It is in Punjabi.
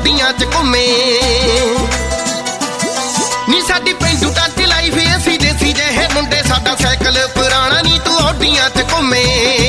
ਔਡੀਆਂ ਚ ਘੁੰਮੇ ਨੀ ਸਾਡੀ ਪੇਂਡੂ ਟੱਚ ਲਾਈਫ ਅਸੀਂ ਦੇਸੀ ਜਿਹੇ ਮੁੰਡੇ ਸਾਡਾ ਸਾਈਕਲ ਪੁਰਾਣਾ ਨੀ ਤੂੰ ਔਡੀਆਂ ਚ ਘੁੰਮੇ